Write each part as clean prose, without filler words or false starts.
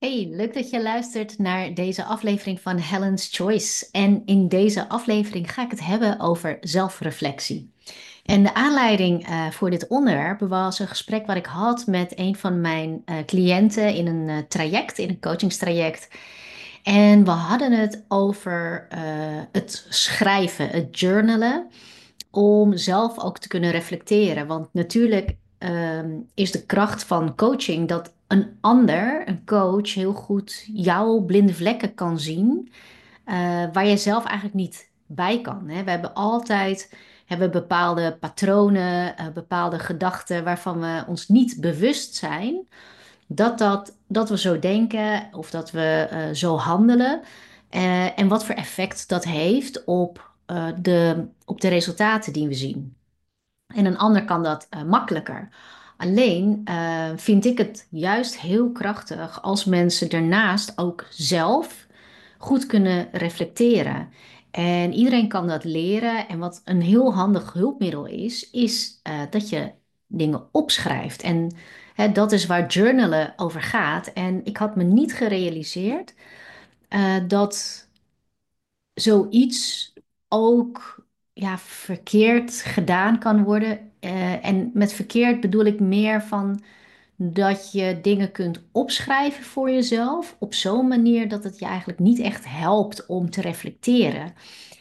Hey, leuk dat je luistert naar deze aflevering van Helen's Choice. En in deze aflevering ga ik het hebben over zelfreflectie. En de aanleiding voor dit onderwerp was een gesprek wat ik had met een van mijn cliënten in een traject, in een coachingstraject. En we hadden het over het schrijven, het journalen, om zelf ook te kunnen reflecteren. Want natuurlijk is de kracht van coaching dat een ander, een coach, heel goed jouw blinde vlekken kan zien, waar je zelf eigenlijk niet bij kan. Hè. We hebben altijd bepaalde patronen, bepaalde gedachten waarvan we ons niet bewust zijn dat we zo denken of dat we zo handelen. En wat voor effect dat heeft op de resultaten die we zien. En een ander kan dat makkelijker. Alleen vind ik het juist heel krachtig als mensen daarnaast ook zelf goed kunnen reflecteren. En iedereen kan dat leren. En wat een heel handig hulpmiddel is dat je dingen opschrijft. En dat is waar journalen over gaat. En ik had me niet gerealiseerd dat zoiets ook ja, verkeerd gedaan kan worden. En met verkeerd bedoel ik meer van dat je dingen kunt opschrijven voor jezelf op zo'n manier dat het je eigenlijk niet echt helpt om te reflecteren.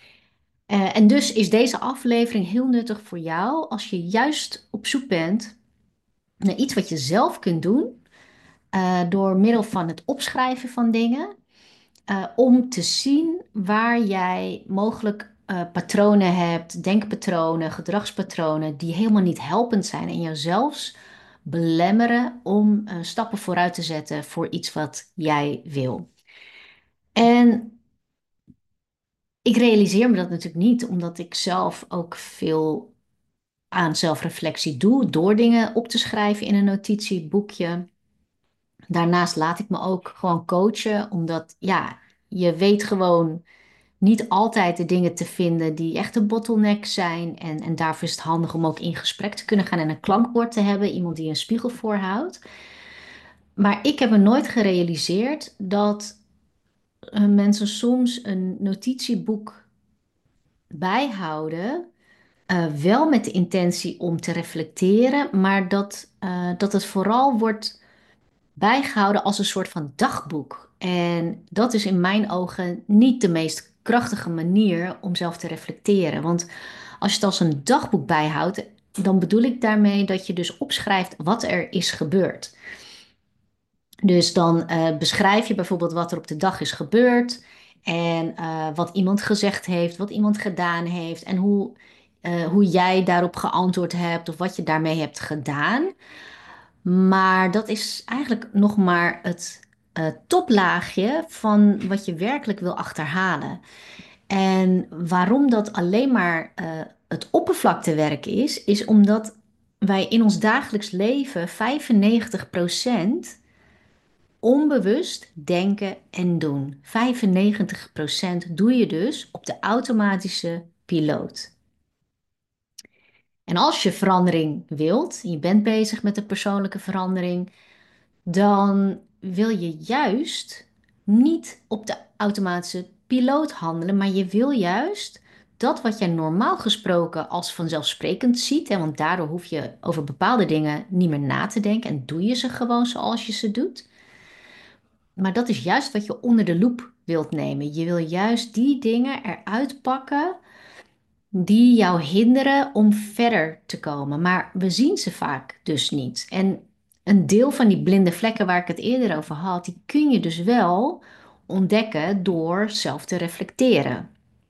En dus is deze aflevering heel nuttig voor jou als je juist op zoek bent naar iets wat je zelf kunt doen door middel van het opschrijven van dingen. Om te zien waar jij mogelijk patronen hebt, denkpatronen, gedragspatronen die helemaal niet helpend zijn en jou zelfs belemmeren om stappen vooruit te zetten voor iets wat jij wil. En ik realiseer me dat natuurlijk niet, omdat ik zelf ook veel aan zelfreflectie doe, door dingen op te schrijven in een notitieboekje. Daarnaast laat ik me ook gewoon coachen, omdat ja, je weet gewoon niet altijd de dingen te vinden die echt een bottleneck zijn. En daarvoor is het handig om ook in gesprek te kunnen gaan en een klankbord te hebben, iemand die een spiegel voorhoudt. Maar ik heb me nooit gerealiseerd dat mensen soms een notitieboek bijhouden, wel met de intentie om te reflecteren, maar dat het vooral wordt bijgehouden als een soort van dagboek. En dat is in mijn ogen niet de meest krachtige manier om zelf te reflecteren. Want als je het als een dagboek bijhoudt, dan bedoel ik daarmee dat je dus opschrijft wat er is gebeurd. Dus dan beschrijf je bijvoorbeeld wat er op de dag is gebeurd en wat iemand gezegd heeft, wat iemand gedaan heeft en hoe jij daarop geantwoord hebt of wat je daarmee hebt gedaan. Maar dat is eigenlijk nog maar het toplaagje van wat je werkelijk wil achterhalen. En waarom dat alleen maar het oppervlaktewerk is omdat wij in ons dagelijks leven 95% onbewust denken en doen. 95% doe je dus op de automatische piloot. En als je verandering wilt, je bent bezig met de persoonlijke verandering, dan wil je juist niet op de automatische piloot handelen, maar je wil juist dat wat jij normaal gesproken als vanzelfsprekend ziet, hè, want daardoor hoef je over bepaalde dingen niet meer na te denken en doe je ze gewoon zoals je ze doet. Maar dat is juist wat je onder de loep wilt nemen. Je wil juist die dingen eruit pakken die jou hinderen om verder te komen. Maar we zien ze vaak dus niet. En een deel van die blinde vlekken waar ik het eerder over had, die kun je dus wel ontdekken door zelf te reflecteren.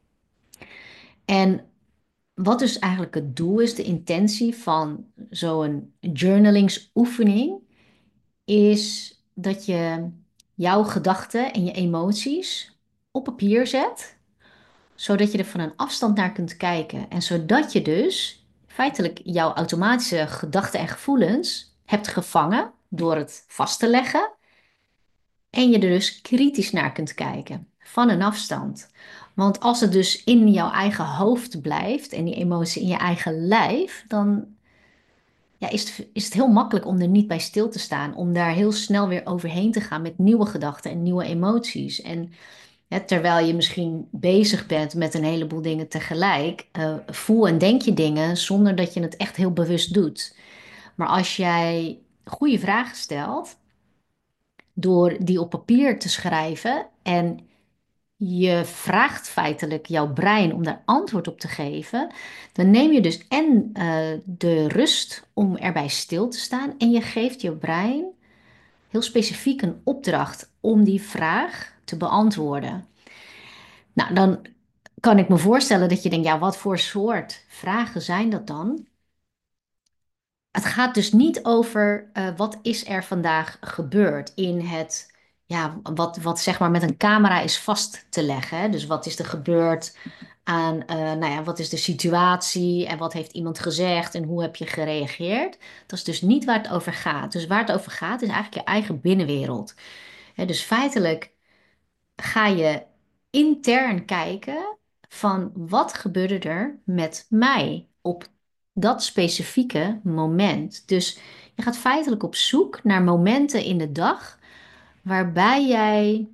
En wat dus eigenlijk het doel is, de intentie van zo'n journalingsoefening, is dat je jouw gedachten en je emoties op papier zet, zodat je er van een afstand naar kunt kijken. En zodat je dus feitelijk jouw automatische gedachten en gevoelens hebt gevangen door het vast te leggen. En je er dus kritisch naar kunt kijken van een afstand. Want als het dus in jouw eigen hoofd blijft en die emotie in je eigen lijf, ja, is het heel makkelijk om er niet bij stil te staan, om daar heel snel weer overheen te gaan met nieuwe gedachten en nieuwe emoties. En terwijl je misschien bezig bent met een heleboel dingen tegelijk, voel en denk je dingen zonder dat je het echt heel bewust doet. Maar als jij goede vragen stelt, door die op papier te schrijven en je vraagt feitelijk jouw brein om daar antwoord op te geven, dan neem je dus en de rust om erbij stil te staan en je geeft je brein heel specifiek een opdracht om die vraag te beantwoorden. Nou, dan kan ik me voorstellen dat je denkt, ja, wat voor soort vragen zijn dat dan? Het gaat dus niet over wat is er vandaag gebeurd in het, ja, wat zeg maar met een camera is vast te leggen. Hè? Dus wat is er gebeurd aan, nou ja, wat is de situatie en wat heeft iemand gezegd en hoe heb je gereageerd? Dat is dus niet waar het over gaat. Dus waar het over gaat is eigenlijk je eigen binnenwereld. Hè, dus feitelijk ga je intern kijken van wat gebeurde er met mij op dat specifieke moment. Dus je gaat feitelijk op zoek naar momenten in de dag waarbij jij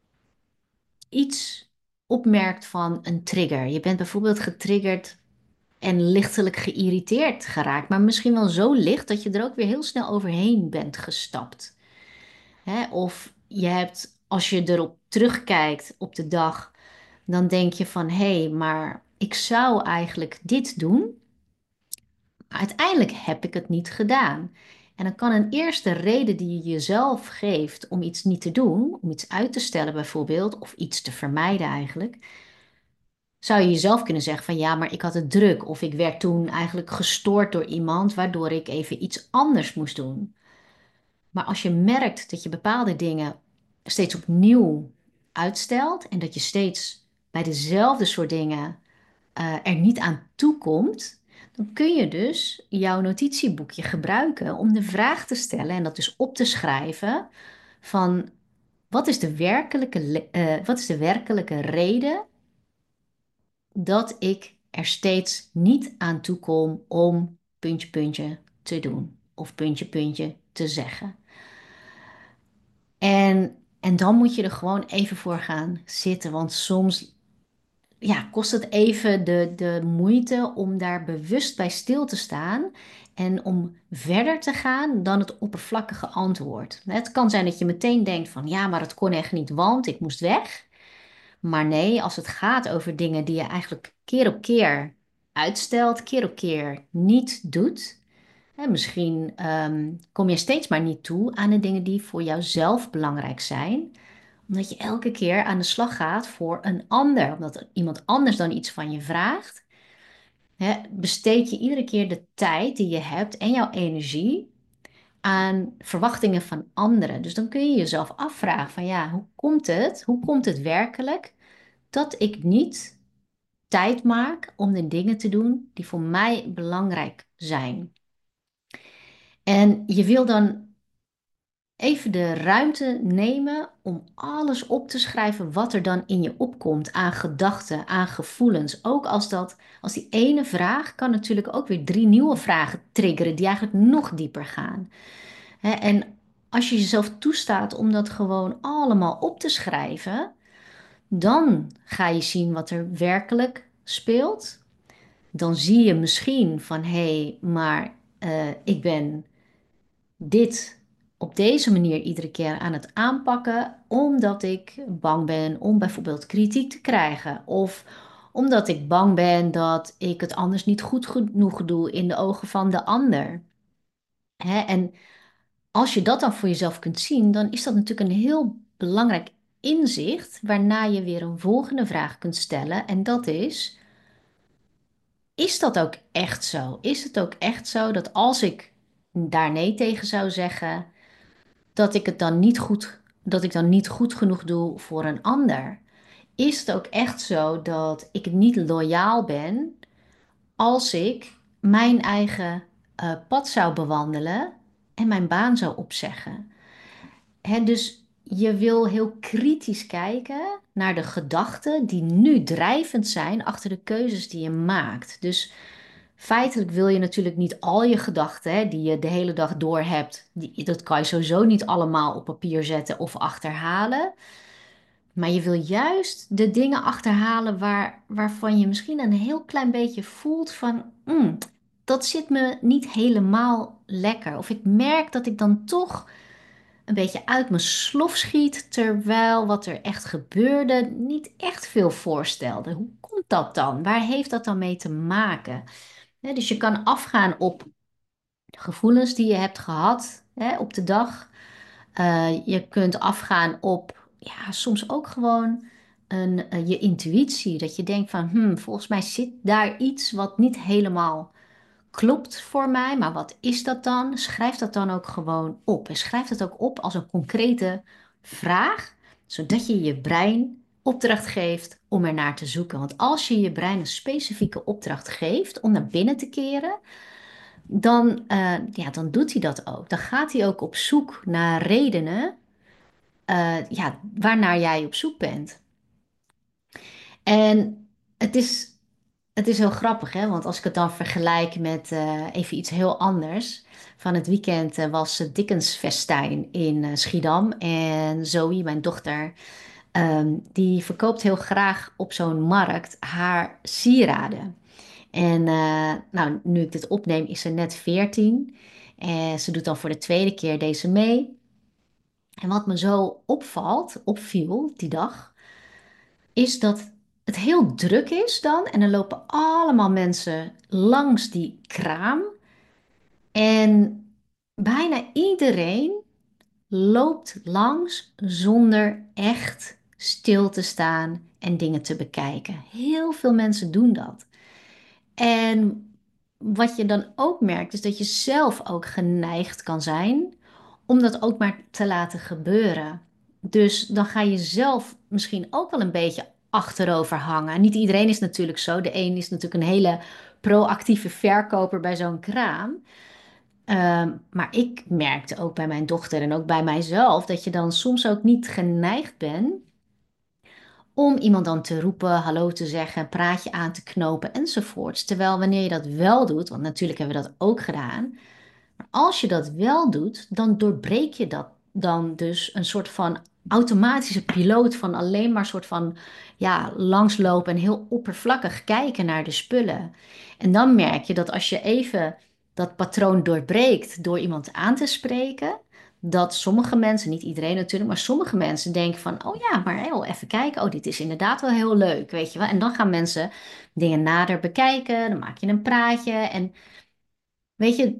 iets opmerkt van een trigger. Je bent bijvoorbeeld getriggerd en lichtelijk geïrriteerd geraakt, maar misschien wel zo licht dat je er ook weer heel snel overheen bent gestapt. Hè? Of je hebt, als je erop terugkijkt op de dag, dan denk je van hé, maar ik zou eigenlijk dit doen, maar uiteindelijk heb ik het niet gedaan. En dan kan een eerste reden die je jezelf geeft om iets niet te doen, om iets uit te stellen bijvoorbeeld, of iets te vermijden eigenlijk, zou je jezelf kunnen zeggen van ja, maar ik had het druk of ik werd toen eigenlijk gestoord door iemand waardoor ik even iets anders moest doen. Maar als je merkt dat je bepaalde dingen steeds opnieuw uitstelt en dat je steeds bij dezelfde soort dingen er niet aan toekomt, dan kun je dus jouw notitieboekje gebruiken om de vraag te stellen en dat dus op te schrijven van wat is de werkelijke reden dat ik er steeds niet aan toe kom om puntje puntje te doen of puntje puntje te zeggen. En dan moet je er gewoon even voor gaan zitten, want soms ja, kost het even de moeite om daar bewust bij stil te staan en om verder te gaan dan het oppervlakkige antwoord. Het kan zijn dat je meteen denkt van ja, maar het kon echt niet, want ik moest weg. Maar nee, als het gaat over dingen die je eigenlijk keer op keer uitstelt, keer op keer niet doet. Hè, misschien kom je steeds maar niet toe aan de dingen die voor jouzelf belangrijk zijn, omdat je elke keer aan de slag gaat voor een ander, omdat iemand anders dan iets van je vraagt. Hè, besteed je iedere keer de tijd die je hebt en jouw energie aan verwachtingen van anderen. Dus dan kun je jezelf afvragen van ja, hoe komt het? Hoe komt het werkelijk dat ik niet tijd maak om de dingen te doen die voor mij belangrijk zijn? En je wil dan even de ruimte nemen om alles op te schrijven wat er dan in je opkomt aan gedachten, aan gevoelens. Ook als die ene vraag kan natuurlijk ook weer drie nieuwe vragen triggeren die eigenlijk nog dieper gaan. En als je jezelf toestaat om dat gewoon allemaal op te schrijven, dan ga je zien wat er werkelijk speelt. Dan zie je misschien van hé, maar ik ben dit op deze manier iedere keer aan het aanpakken, omdat ik bang ben om bijvoorbeeld kritiek te krijgen. Of omdat ik bang ben dat ik het anders niet goed genoeg doe in de ogen van de ander. En als je dat dan voor jezelf kunt zien, dan is dat natuurlijk een heel belangrijk inzicht, waarna je weer een volgende vraag kunt stellen. En dat is dat ook echt zo? Is het ook echt zo dat als ik daar nee tegen zou zeggen, dat ik dan niet goed genoeg doe voor een ander? Is het ook echt zo dat ik niet loyaal ben als ik mijn eigen pad zou bewandelen en mijn baan zou opzeggen? Dus je wil heel kritisch kijken naar de gedachten die nu drijvend zijn achter de keuzes die je maakt. Dus feitelijk wil je natuurlijk niet al je gedachten, hè, die je de hele dag door hebt, dat kan je sowieso niet allemaal op papier zetten of achterhalen. Maar je wil juist de dingen achterhalen waarvan je misschien een heel klein beetje voelt van, dat zit me niet helemaal lekker. Of ik merk dat ik dan toch een beetje uit mijn slof schiet, terwijl wat er echt gebeurde niet echt veel voorstelde. Hoe komt dat dan? Waar heeft dat dan mee te maken? Dus je kan afgaan op gevoelens die je hebt gehad, op de dag. Je kunt afgaan op, ja, soms ook gewoon je intuïtie. Dat je denkt van, volgens mij zit daar iets wat niet helemaal klopt voor mij. Maar wat is dat dan? Schrijf dat dan ook gewoon op. En schrijf dat ook op als een concrete vraag, zodat je je brein opdracht geeft om er naar te zoeken. Want als je je brein een specifieke opdracht geeft om naar binnen te keren, dan doet hij dat ook. Dan gaat hij ook op zoek naar redenen, ja, waarnaar jij op zoek bent. En het is, het is heel grappig, hè? Want als ik het dan vergelijk met even iets heel anders. Van het weekend was het Dickensfestijn in Schiedam. En Zoe, mijn dochter, die verkoopt heel graag op zo'n markt haar sieraden. En nou, nu ik dit opneem, is ze net 14. En ze doet dan voor de tweede keer deze mee. En wat me zo opviel die dag, is dat het heel druk is dan. En er lopen allemaal mensen langs die kraam. En bijna iedereen loopt langs zonder echt stil te staan en dingen te bekijken. Heel veel mensen doen dat. En wat je dan ook merkt, is dat je zelf ook geneigd kan zijn om dat ook maar te laten gebeuren. Dus dan ga je zelf misschien ook wel een beetje achterover hangen. Niet iedereen is natuurlijk zo. De een is natuurlijk een hele proactieve verkoper bij zo'n kraam. Maar ik merkte ook bij mijn dochter en ook bij mijzelf dat je dan soms ook niet geneigd bent om iemand dan te roepen, hallo te zeggen, een praatje aan te knopen enzovoorts. Terwijl wanneer je dat wel doet, want natuurlijk hebben we dat ook gedaan, maar als je dat wel doet, dan doorbreek je dat dan dus een soort van automatische piloot van alleen maar soort van ja, langslopen en heel oppervlakkig kijken naar de spullen. En dan merk je dat als je even dat patroon doorbreekt door iemand aan te spreken, dat sommige mensen, niet iedereen natuurlijk, maar sommige mensen denken van, oh ja, maar heel even kijken, oh dit is inderdaad wel heel leuk, weet je wel. En dan gaan mensen dingen nader bekijken, dan maak je een praatje en weet je,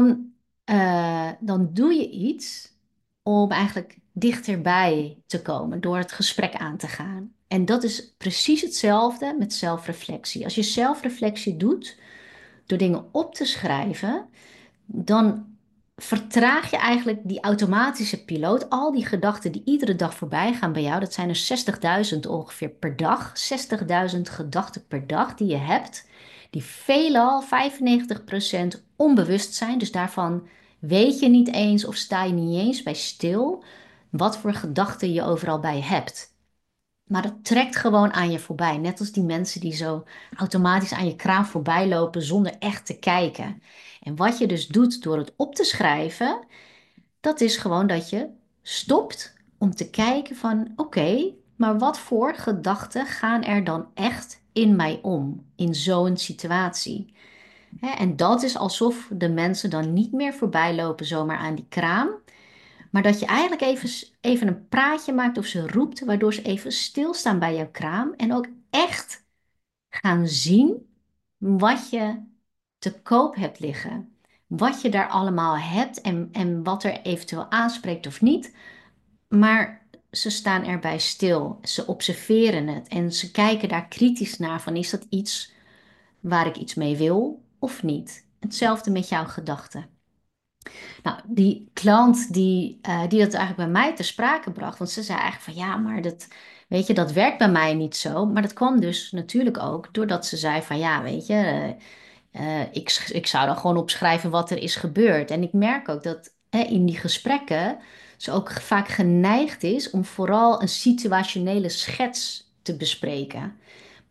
dan doe je iets om eigenlijk dichterbij te komen door het gesprek aan te gaan. En dat is precies hetzelfde met zelfreflectie. Als je zelfreflectie doet door dingen op te schrijven, dan vertraag je eigenlijk die automatische piloot. Al die gedachten die iedere dag voorbij gaan bij jou, dat zijn er 60.000 ongeveer per dag. 60.000 gedachten per dag die je hebt, die veelal 95% onbewust zijn. Dus daarvan weet je niet eens of sta je niet eens bij stil wat voor gedachten je overal bij hebt. Maar het trekt gewoon aan je voorbij. Net als die mensen die zo automatisch aan je kraan voorbij lopen zonder echt te kijken. En wat je dus doet door het op te schrijven, dat is gewoon dat je stopt om te kijken van oké, maar wat voor gedachten gaan er dan echt in mij om in zo'n situatie? En dat is alsof de mensen dan niet meer voorbij lopen zomaar aan die kraam, maar dat je eigenlijk even een praatje maakt of ze roept, waardoor ze even stilstaan bij jouw kraam en ook echt gaan zien wat je te koop hebt liggen. Wat je daar allemaal hebt en wat er eventueel aanspreekt of niet. Maar ze staan erbij stil. Ze observeren het en ze kijken daar kritisch naar van is dat iets waar ik iets mee wil of niet. Hetzelfde met jouw gedachten. Nou, die klant die dat eigenlijk bij mij ter sprake bracht, want ze zei eigenlijk van ja, maar dat, weet je, dat werkt bij mij niet zo. Maar dat kwam dus natuurlijk ook doordat ze zei van ja, weet je, ik zou dan gewoon opschrijven wat er is gebeurd. En ik merk ook dat in die gesprekken ze ook vaak geneigd is om vooral een situationele schets te bespreken.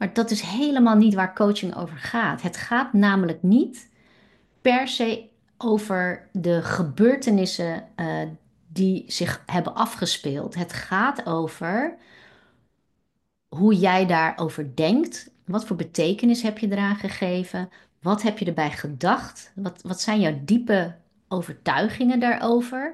Maar dat is helemaal niet waar coaching over gaat. Het gaat namelijk niet per se over de gebeurtenissen die zich hebben afgespeeld. Het gaat over hoe jij daarover denkt. Wat voor betekenis heb je eraan gegeven? Wat heb je erbij gedacht? Wat zijn jouw diepe overtuigingen daarover?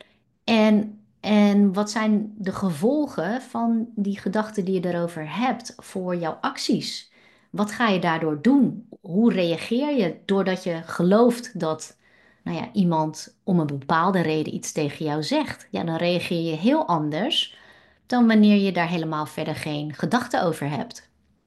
En wat zijn de gevolgen van die gedachten die je erover hebt voor jouw acties? Wat ga je daardoor doen? Hoe reageer je doordat je gelooft dat, nou ja, iemand om een bepaalde reden iets tegen jou zegt? Ja, dan reageer je heel anders dan wanneer je daar helemaal verder geen gedachten over hebt.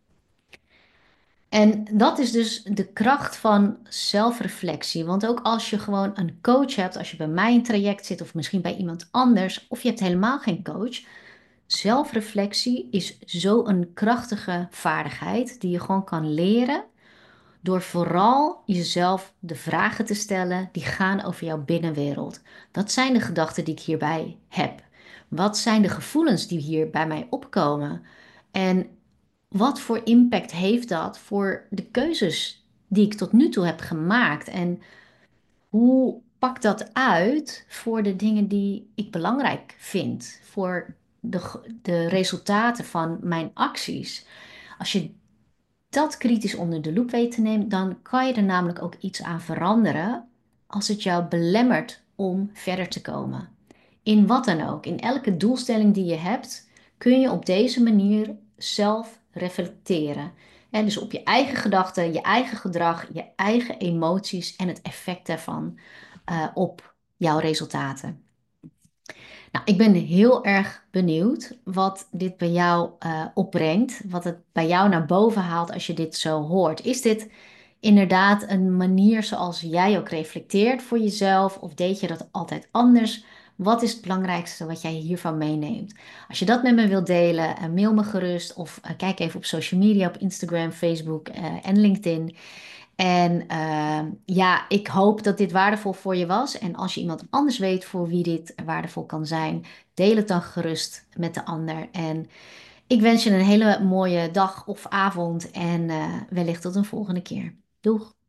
En dat is dus de kracht van zelfreflectie. Want ook als je gewoon een coach hebt, als je bij mij in een traject zit of misschien bij iemand anders, of je hebt helemaal geen coach, zelfreflectie is zo'n krachtige vaardigheid die je gewoon kan leren door vooral jezelf de vragen te stellen die gaan over jouw binnenwereld. Wat zijn de gedachten die ik hierbij heb? Wat zijn de gevoelens die hier bij mij opkomen? En wat voor impact heeft dat voor de keuzes die ik tot nu toe heb gemaakt? En hoe pakt dat uit voor de dingen die ik belangrijk vind? Voor de resultaten van mijn acties? Als je dat kritisch onder de loep weet te nemen, dan kan je er namelijk ook iets aan veranderen als het jou belemmert om verder te komen. In wat dan ook, in elke doelstelling die je hebt, kun je op deze manier zelf reflecteren. En dus op je eigen gedachten, je eigen gedrag, je eigen emoties en het effect daarvan op jouw resultaten. Nou, ik ben heel erg benieuwd wat dit bij jou opbrengt, wat het bij jou naar boven haalt als je dit zo hoort. Is dit inderdaad een manier zoals jij ook reflecteert voor jezelf, of deed je dat altijd anders? Wat is het belangrijkste wat jij hiervan meeneemt? Als je dat met me wilt delen, mail me gerust of kijk even op social media, op Instagram, Facebook en LinkedIn. En ja, ik hoop dat dit waardevol voor je was. En als je iemand anders weet voor wie dit waardevol kan zijn, deel het dan gerust met de ander. En ik wens je een hele mooie dag of avond en wellicht tot een volgende keer. Doeg!